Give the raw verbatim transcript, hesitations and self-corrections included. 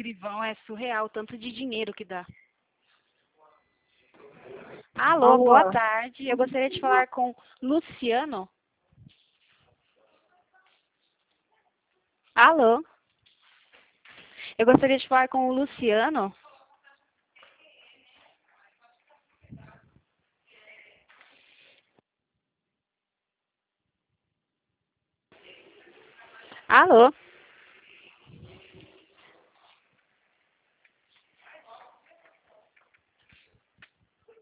vivão é surreal, o tanto de dinheiro que dá. Alô, Alô, boa tarde. Eu gostaria de falar com Luciano. Alô? Eu gostaria de falar com o Luciano. Alô?